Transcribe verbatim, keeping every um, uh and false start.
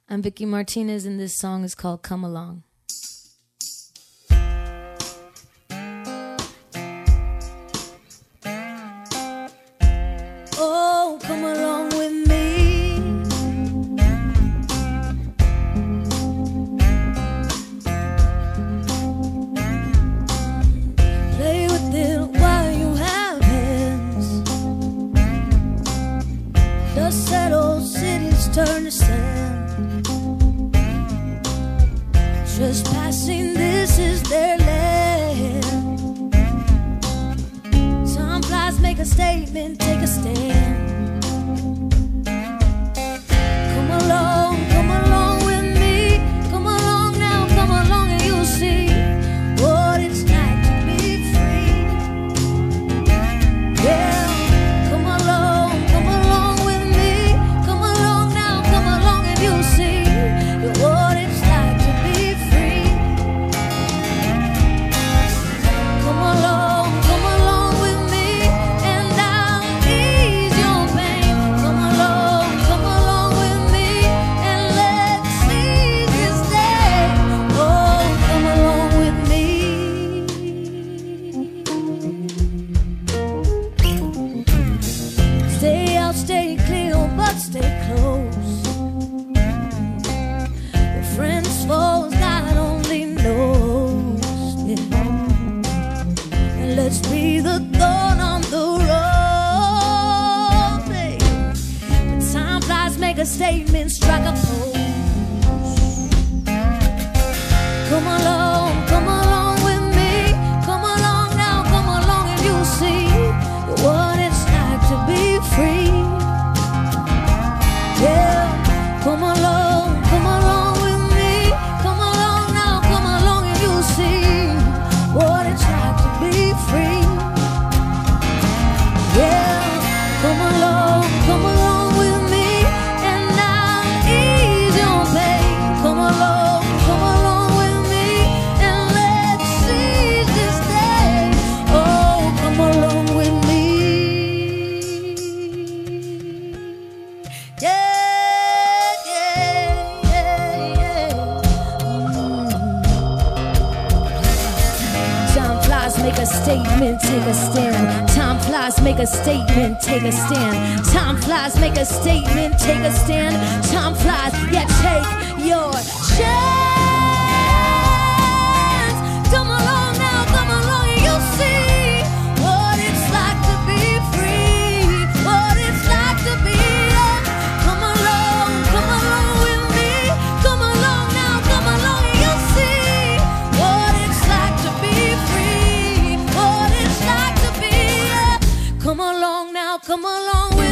I'm Vicky Martinez, and this song is called Come Along. Oh, come along with me. Play with it while you have hands. Dust settles, cities turn to sand. Trespassing, this is their land. Time flies, make a statement, take a stand. Come along, come along with me. Come along now, come along and you'll see what it's like to be free. Yeah, come along, come along with me. Come along now, come along and you'll see what it's like to be free. Come along, come along with me, and I'll ease your pain. Come along, come along with me, and let's seize this day. Oh, come along with me. Stay out, stay clear, but stay close. Your friends, foes, God only knows. Yeah. And let's be the thorn on the road. Hey. When time flies, make a statement, strike a pose. Come along, come along with me. Come along now, come along and you'll see what it's like to be free. Yeah, come along, come along with me. Come along now, come along and you'll see what it's like to be free. Yeah, come along, come along with me, and I'll ease your pain. Come along, come along with me, and let's seize this day. Oh, come along with me. Yeah, yeah, yeah, yeah. Mm. Time flies, make a statement, take a stand. Time flies, make a statement, take a stand. Time flies, make a statement, take a stand. Time flies, yeah, take your chance. Come along now, come along and you'll see what it's like to be free. What it's like to be young. Come along, come along with me. Come along now, come along and you'll see what it's like to be free. What it's like to be young. Come along now, come along with me.